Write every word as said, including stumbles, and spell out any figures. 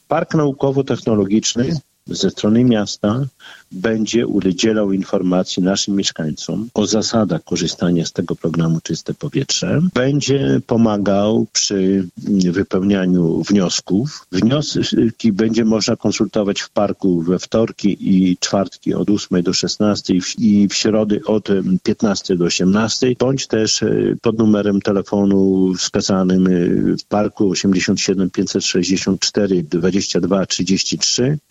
Park Naukowo-Technologiczny ze strony miasta będzie udzielał informacji naszym mieszkańcom o zasadach korzystania z tego programu Czyste Powietrze. Będzie pomagał przy wypełnianiu wniosków. Wnioski będzie można konsultować w parku we wtorki i czwartki od ósmej do szesnastej i w środy od piętnastej do osiemnastej, bądź też pod numerem telefonu wskazanym w parku osiemdziesiąt siedem pięćset sześćdziesiąt cztery dwadzieścia dwa trzydzieści trzy.